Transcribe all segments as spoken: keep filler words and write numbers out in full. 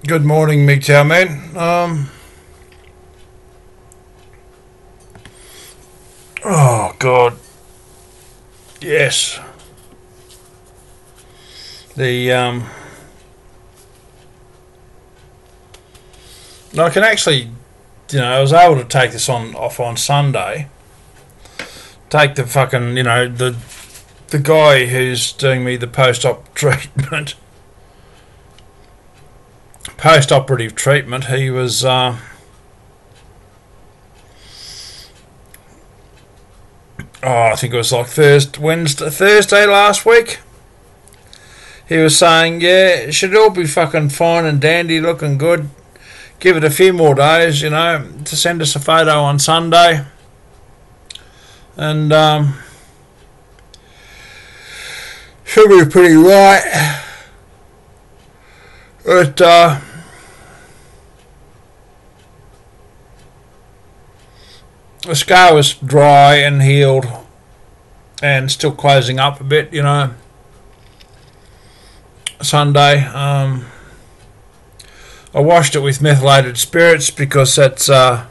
Good morning, M G T O W man. Um, oh God, yes. The um, I can actually, you know, I was able to take this on off on Sunday. Take the fucking, you know, the the guy who's doing me the post-op treatment, post-operative treatment. He was. Uh, oh, I think it was like Thursday, Wednesday, Thursday last week. He was saying, yeah, it should all be fucking fine and dandy, looking good. Give it a few more days, you know, to send us a photo on Sunday. And, um, should be pretty right. But, uh, the scar was dry and healed and still closing up a bit, you know. Sunday, um, I washed it with methylated spirits because that's uh,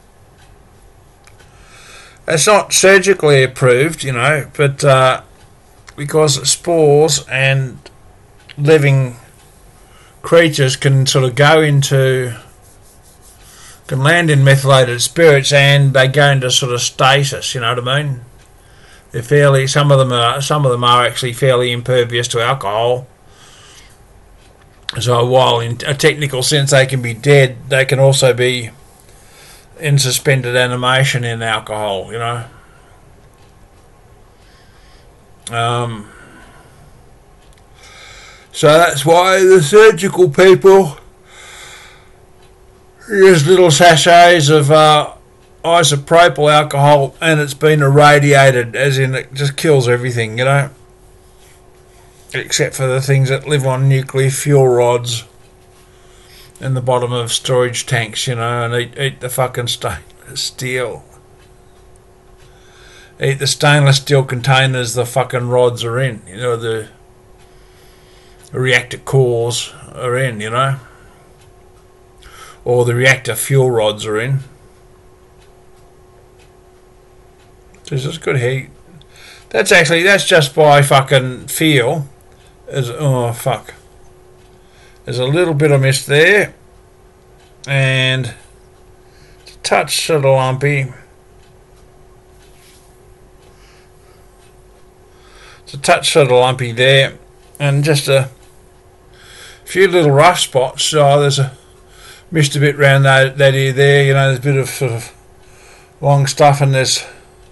it's not surgically approved, you know, but uh, because spores and living creatures can sort of go into, can land in methylated spirits and they go into sort of stasis, you know what I mean? They're fairly, some of them are, some of them are actually fairly impervious to alcohol. So while in a technical sense they can be dead, they can also be in suspended animation in alcohol, you know. Um, so that's why the surgical people use little sachets of uh, isopropyl alcohol, and it's been irradiated, as in it just kills everything, you know. Except for the things that live on nuclear fuel rods in the bottom of storage tanks, you know, and eat, eat the fucking stainless steel. Eat the stainless steel containers the fucking rods are in, you know, the reactor cores are in, you know, or the reactor fuel rods are in. There's just good heat. That's actually, that's just by fucking feel. There's, oh fuck. There's a little bit of mist there. And it's a touch sort of lumpy. It's a touch sort of lumpy there. And just a few little rough spots. Oh, there's a missed a bit round that, that ear there. You know, there's a bit of sort of long stuff, and there's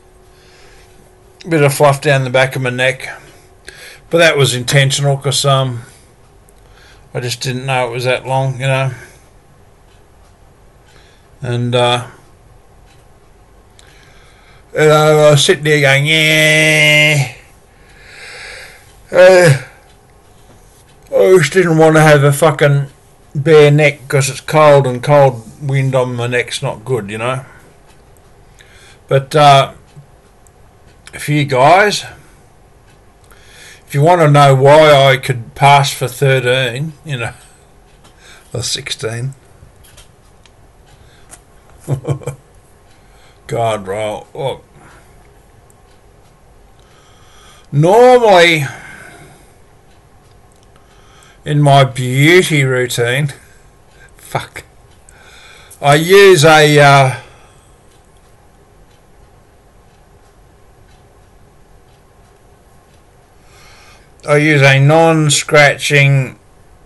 a bit of fluff down the back of my neck. But that was intentional because um, I just didn't know it was that long, you know. And, uh, you know, I was sitting there going, yeah. Uh, I just didn't want to have a fucking bare neck because it's cold, and cold wind on my neck's not good, you know. But, uh, for you guys, if you want to know why I could pass for thirteen, you know, or sixteen, God roll, look, normally in my beauty routine, fuck, I use a, uh, I use a non-scratching,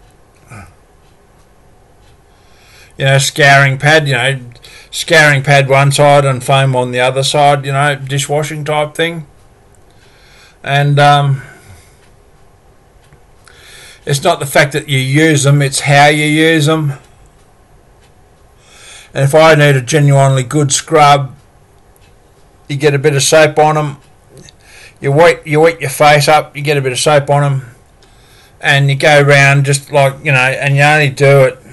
you know, scouring pad, you know, scouring pad one side and foam on the other side, you know, dishwashing type thing. And um, it's not the fact that you use them, it's how you use them. And if I need a genuinely good scrub, you get a bit of soap on them. You wet, you wet your face up, you get a bit of soap on them, and you go round just like, you know, and you only do it,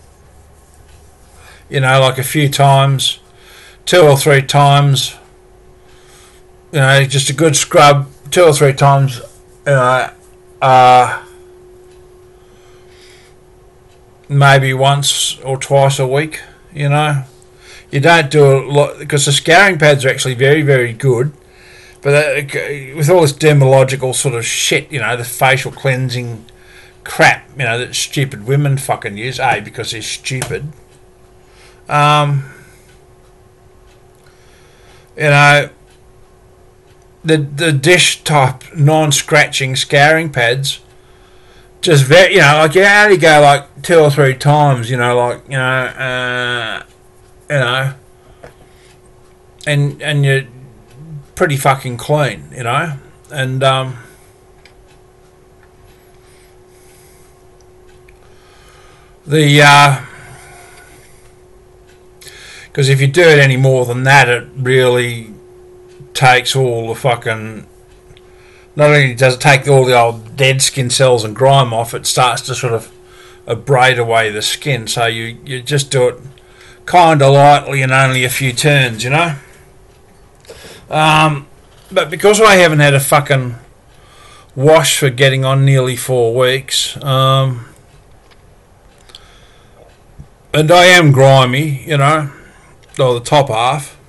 you know, like a few times, two or three times, you know, just a good scrub, two or three times, you know, uh, maybe once or twice a week, you know. You don't do a lot, because the scouring pads are actually very, very good. But that, with all this dermatological sort of shit, you know, the facial cleansing crap, you know, that stupid women fucking use, A, because they're stupid. Um, you know, the the dish type non-scratching scouring pads, just very, you know, like you only go like two or three times, you know, like, you know, uh, you know, and and you're pretty fucking clean, you know, and um, the uh, because if you do it any more than that, it really takes all the fucking. Not only does it take all the old dead skin cells and grime off, it starts to sort of abrade away the skin. So you, you just do it kind of lightly and only a few turns, you know. Um, but because I haven't had a fucking wash for getting on nearly four weeks, um, and I am grimy, you know, or the top half.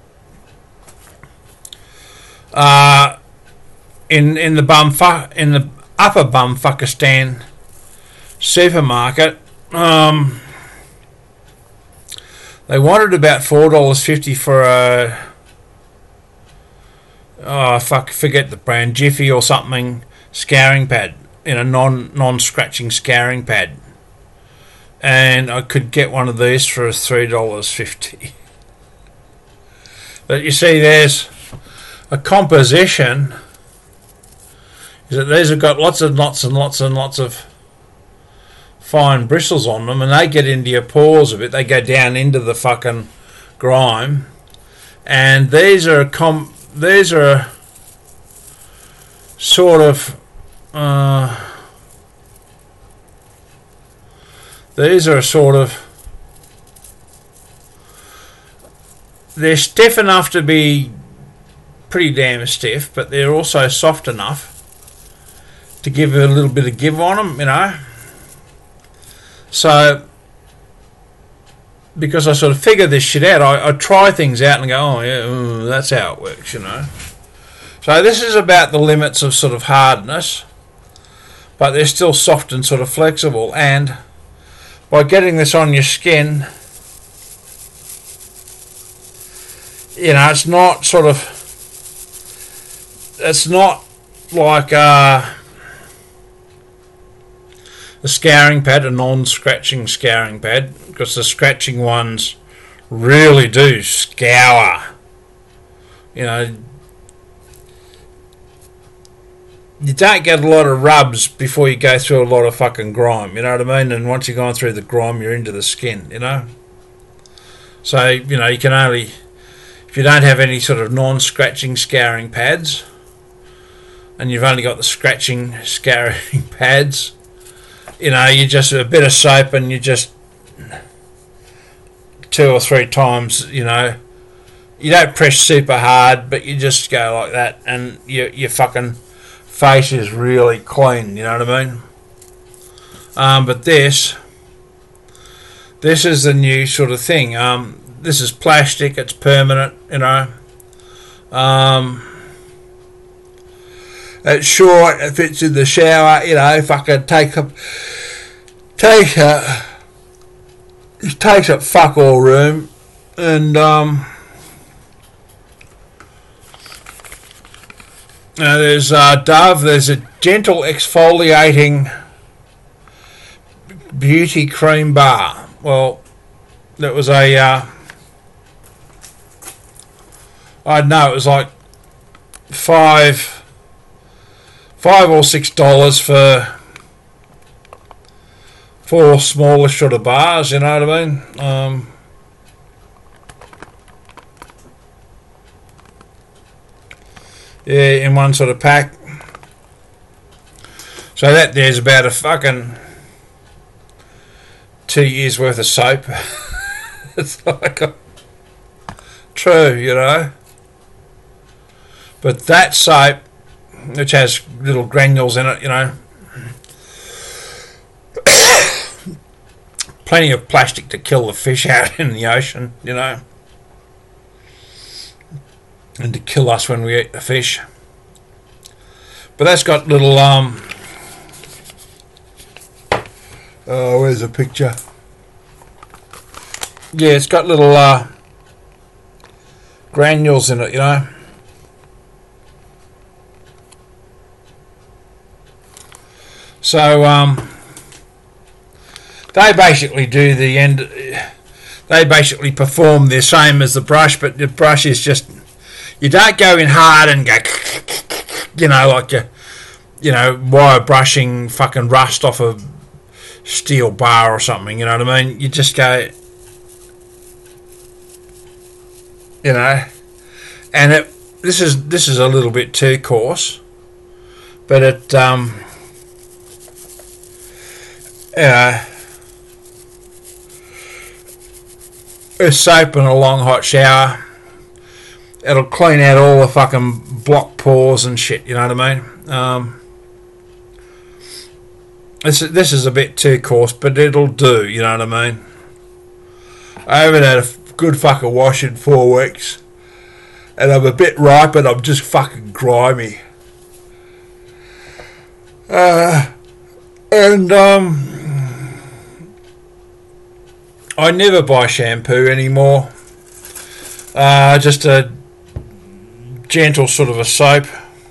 Uh, in in the bumfuck in the upper Bumfuckistan supermarket, um, they wanted about four dollars fifty for a oh fuck forget the brand, Jiffy or something scouring pad, in a non non scratching scouring pad, and I could get one of these for three dollars fifty. But you see, there's a composition. Is that these have got lots and lots and lots and lots of fine bristles on them, and they get into your pores a bit. They go down into the fucking grime, and these are a com. These are a sort of. Uh, these are a sort of. They're stiff enough to be pretty damn stiff, but they're also soft enough to give a little bit of give on them, you know. So, because I sort of figure this shit out, I, I try things out and go, oh yeah, ooh, that's how it works, you know. So this is about the limits of sort of hardness, but they're still soft and sort of flexible, and by getting this on your skin, you know, it's not sort of, it's not like uh, a scouring pad, a non-scratching scouring pad, because the scratching ones really do scour. You know, you don't get a lot of rubs before you go through a lot of fucking grime, you know what I mean? And once you've gone through the grime, you're into the skin, you know? So, you know, you can only, if you don't have any sort of non-scratching scouring pads, and you've only got the scratching scouring pads, you know, you just a bit of soap and you just two or three times, you know, you don't press super hard, but you just go like that, and your your fucking face is really clean, you know what I mean? Um, but this, this is the new sort of thing. Um, this is plastic, it's permanent, you know. Um, it's short, it fits in the shower, you know, fucking take up, take a, it takes up fuck all room, and um, now there's uh, Dove, there's a gentle exfoliating beauty cream bar. Well, that was a, uh, I don't know, it was like five, five or six dollars for four smaller sort of bars, you know what I mean? Um, yeah, in one sort of pack. So that there's about a fucking two years worth of soap. It's like a, true, you know. But that soap, which has little granules in it, you know, plenty of plastic to kill the fish out in the ocean, you know, and to kill us when we eat the fish. But that's got little um oh, where's the picture? Yeah, it's got little uh granules in it, you know. So um they basically do the end. They basically perform the same as the brush, but the brush is just, you don't go in hard and go, you know, like a, you know, wire brushing fucking rust off a steel bar or something. You know what I mean? You just go, you know, and it. This is this is a little bit too coarse, but it um, you know. A soap and a long hot shower, it'll clean out all the fucking block pores and shit, you know what I mean? Um, this, this is a bit too coarse, but it'll do, you know what I mean? I haven't had a good fucking wash in four weeks, and I'm a bit ripe, and I'm just fucking grimy. Uh, and, um... I never buy shampoo anymore. Uh, just a gentle sort of a soap.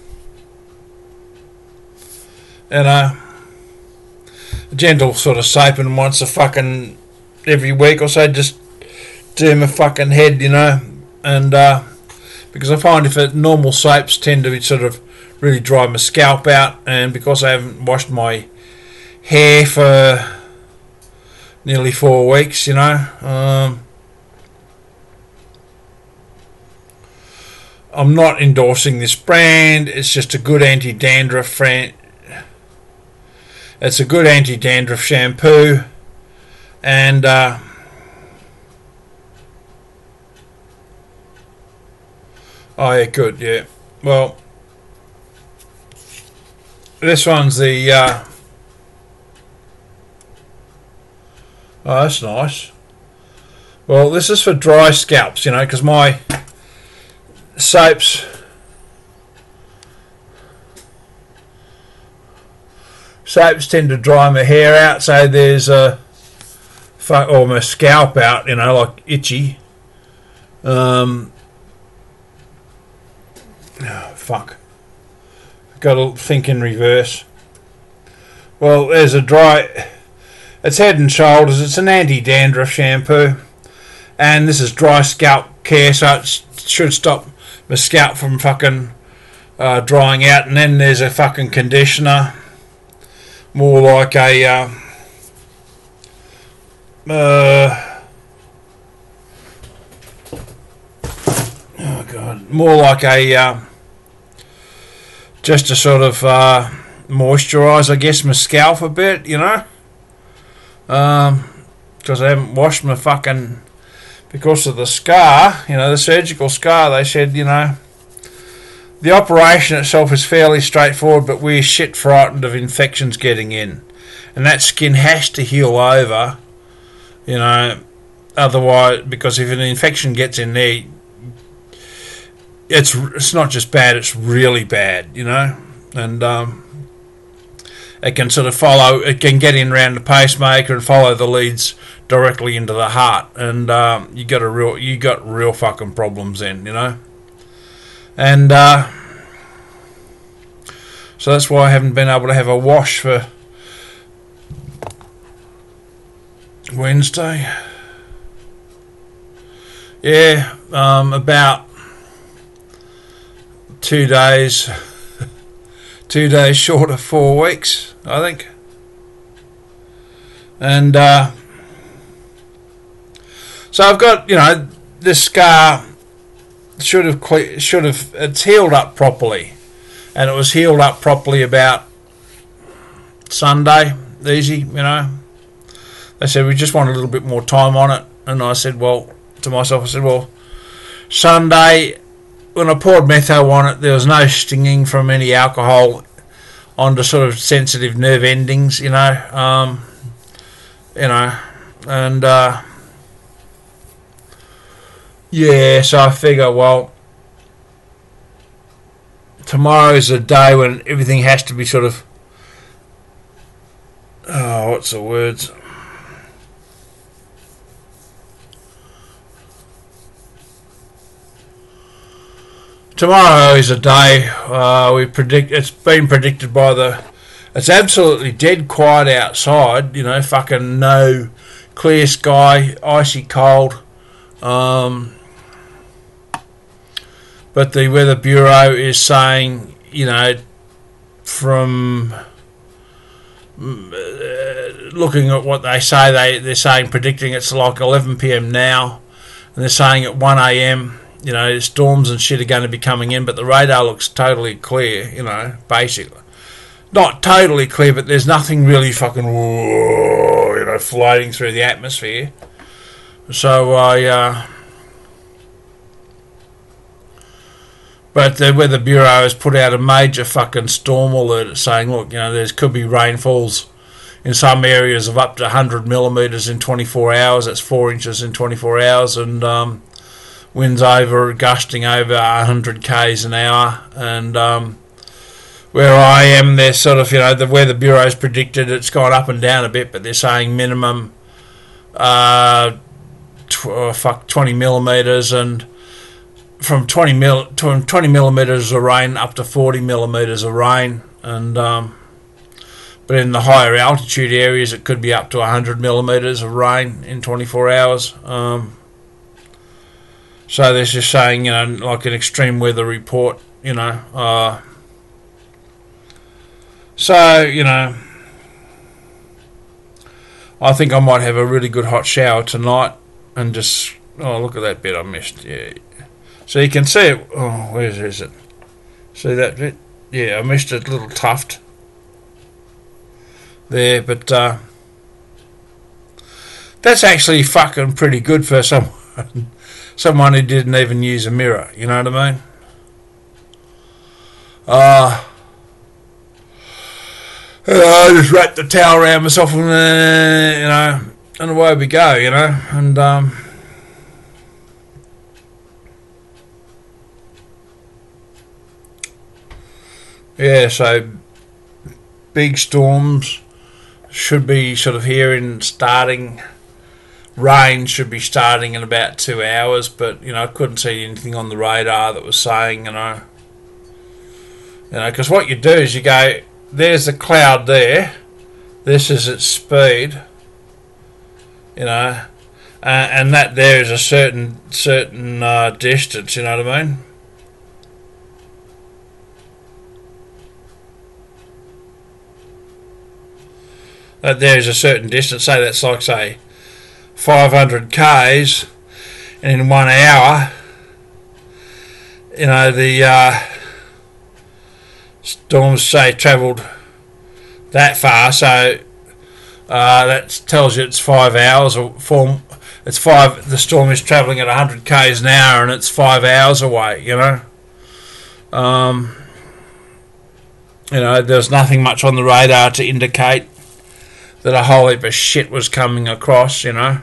And a gentle sort of soap, and once a fucking every week or so, just do my fucking head, you know. And uh, because I find if it, normal soaps tend to be sort of really dry my scalp out, and because I haven't washed my hair for nearly four weeks, you know. Um, I'm not endorsing this brand. It's just a good anti-dandruff friend. It's a good anti-dandruff shampoo, and uh, oh yeah, good, yeah. Well, this one's the. Uh, Oh, that's nice. Well, this is for dry scalps, you know, because my soaps soaps tend to dry my hair out, so there's a or my scalp out, you know, like itchy. Um, oh, fuck. Got to think in reverse. Well, there's a dry. It's Head and Shoulders. It's an anti-dandruff shampoo, and this is dry scalp care, so it should stop my scalp from fucking uh, drying out. And then there's a fucking conditioner, more like a uh, uh, oh god, more like a uh, just to sort of uh, moisturise, I guess, my scalp a bit, you know. Um, because I haven't washed my fucking, because of the scar, you know, the surgical scar. They said, you know, the operation itself is fairly straightforward, but we're shit frightened of infections getting in, and that skin has to heal over, you know, otherwise, because if an infection gets in there, it's it's not just bad, it's really bad, you know. And um it can sort of follow, it can get in around the pacemaker and follow the leads directly into the heart, and um, you got a real, you got real fucking problems then, you know. And uh, so that's why I haven't been able to have a wash for Wednesday. Yeah, um, about two days. Two days short of four weeks, I think. And uh, so I've got, you know, this scar should have cle- should have it's healed up properly, and it was healed up properly about Sunday. Easy, you know. They said we just want a little bit more time on it, and I said, well, to myself, I said, well, Sunday, when I poured metho on it, there was no stinging from any alcohol onto sort of sensitive nerve endings, you know. Um, you know, And uh, yeah, so I figure, well, tomorrow is a day when everything has to be sort of, oh, what's the words? Tomorrow is a day uh, we predict. It's been predicted by the. It's absolutely dead quiet outside. You know, fucking no clear sky, icy cold. Um, but the Weather Bureau is saying, you know, from uh, looking at what they say, they they're saying predicting it's like eleven p m now, and they're saying at one a m. You know, storms and shit are going to be coming in, but the radar looks totally clear, you know, basically. Not totally clear, but there's nothing really fucking, whoa, you know, floating through the atmosphere. So, I, uh... But the Weather Bureau has put out a major fucking storm alert saying, look, you know, there could be rainfalls in some areas of up to one hundred millimetres in twenty-four hours. That's four inches in twenty-four hours, and, um... winds over, gusting over one hundred k's an hour, and um, where I am, they're sort of, you know, the Weather Bureau's predicted it's gone up and down a bit, but they're saying minimum, uh, tw- oh, fuck, twenty millimetres, and from twenty mil, twenty millimetres of rain up to forty millimetres of rain, and um, but in the higher altitude areas, it could be up to one hundred millimetres of rain in twenty-four hours. Um, So they're just saying, you know, like an extreme weather report, you know. Uh, so, you know, I think I might have a really good hot shower tonight and just, oh, look at that bit I missed. Yeah. So you can see it. Oh, where is it? See that bit? Yeah, I missed a little tuft there, but uh, that's actually fucking pretty good for someone. Someone who didn't even use a mirror, you know what I mean? Uh, I just wrapped the towel around myself and, uh, you know, and away we go, you know, and, um, yeah, so big storms should be sort of here in starting. Rain should be starting in about two hours, but, you know, I couldn't see anything on the radar that was saying, you know, you know, because what you do is you go, there's the cloud there, this is its speed, you know, uh, and that there is a certain certain uh, distance, you know what I mean? That there is a certain distance, say that's like, say, five hundred k's, and in one hour, you know, the uh, storms say travelled that far, so uh, that tells you it's five hours or four. It's five. The storm is travelling at one hundred k's an hour, and it's five hours away. You know, um, you know, there's nothing much on the radar to indicate that a whole heap of shit was coming across, you know.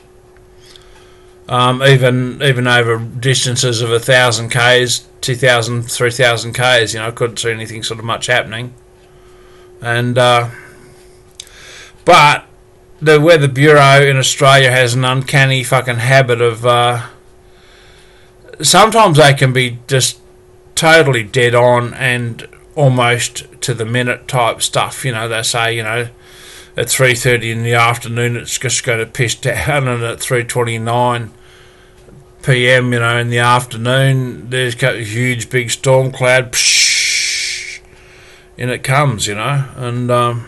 Um, even even over distances of a thousand k's, two thousand, three thousand k's, you know, I couldn't see anything sort of much happening. And uh, but the Weather Bureau in Australia has an uncanny fucking habit of uh, sometimes they can be just totally dead on and almost to the minute type stuff. You know, they say, you know, at three thirty in the afternoon it's just going to piss down, and at three twenty-nine p m, you know, in the afternoon there's a huge big storm cloud, psh, and it comes, you know. And um,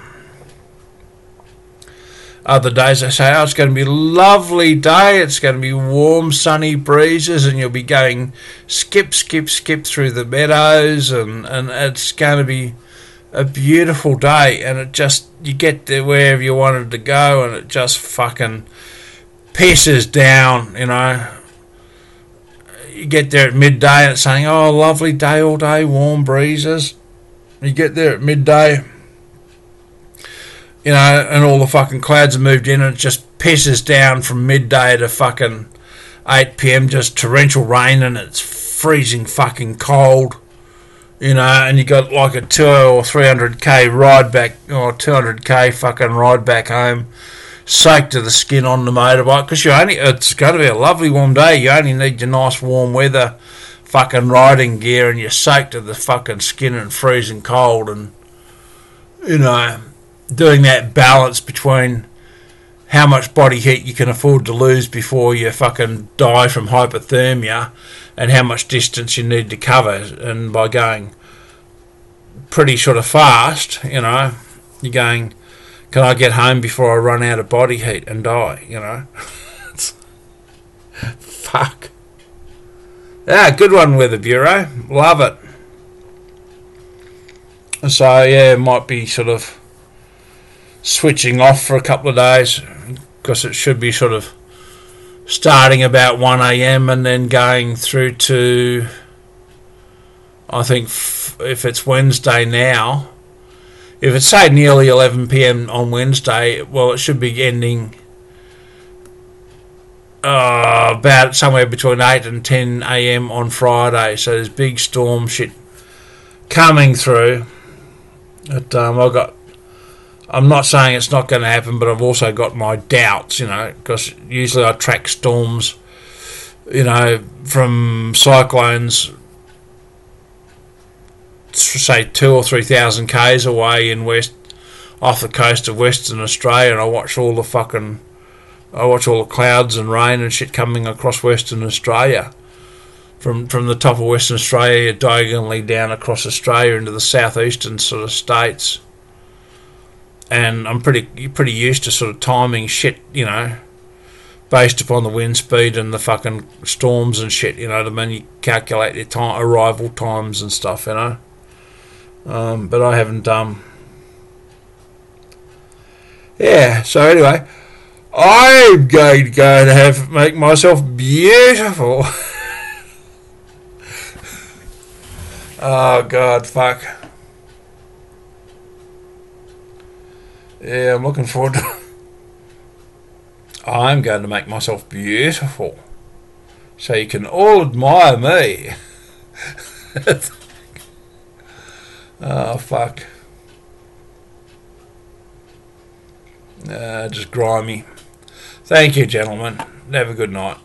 other days they say, oh, it's going to be a lovely day, it's going to be warm sunny breezes, and you'll be going skip skip skip through the meadows, and, and it's going to be a beautiful day, and it just, you get there wherever you wanted to go, and it just fucking pisses down, you know. You get there at midday and it's saying, oh, lovely day all day, warm breezes. You get there at midday, you know, and all the fucking clouds have moved in, and it just pisses down from midday to fucking eight p.m. just torrential rain, and it's freezing fucking cold, you know, and you got like a two or three hundred k ride back, or two hundred k fucking ride back home, soaked to the skin on the motorbike, because you only, it's going to be a lovely warm day, you only need your nice warm weather fucking riding gear, and you're soaked to the fucking skin and freezing cold, and, you know, doing that balance between how much body heat you can afford to lose before you fucking die from hypothermia and how much distance you need to cover. And by going pretty sort of fast, you know, you're going, can I get home before I run out of body heat and die, you know? Fuck. Yeah, good one, Weather Bureau. Love it. So, yeah, it might be sort of switching off for a couple of days, because it should be sort of starting about one a.m. and then going through to, I think f- if it's Wednesday now, if it's say nearly eleven p.m. on Wednesday, well, it should be ending uh, about somewhere between eight and ten a.m. on Friday. So there's big storm shit coming through. But um, I've got, I'm not saying it's not going to happen, but I've also got my doubts, you know, because usually I track storms, you know, from cyclones, say two or three thousand k's away in west, off the coast of Western Australia, and I watch all the fucking, I watch all the clouds and rain and shit coming across Western Australia, from from the top of Western Australia diagonally down across Australia into the southeastern sort of states. And I'm pretty pretty used to sort of timing shit, you know, based upon the wind speed and the fucking storms and shit, you know what I mean? You calculate your time, arrival times and stuff, you know. Um, but I haven't, um... yeah, so anyway, I'm going to go and have, make myself beautiful. Oh, God, fuck. Yeah, I'm looking forward to I'm going to make myself beautiful, so you can all admire me. Oh, fuck. Uh, just grimy. Thank you, gentlemen. Have a good night.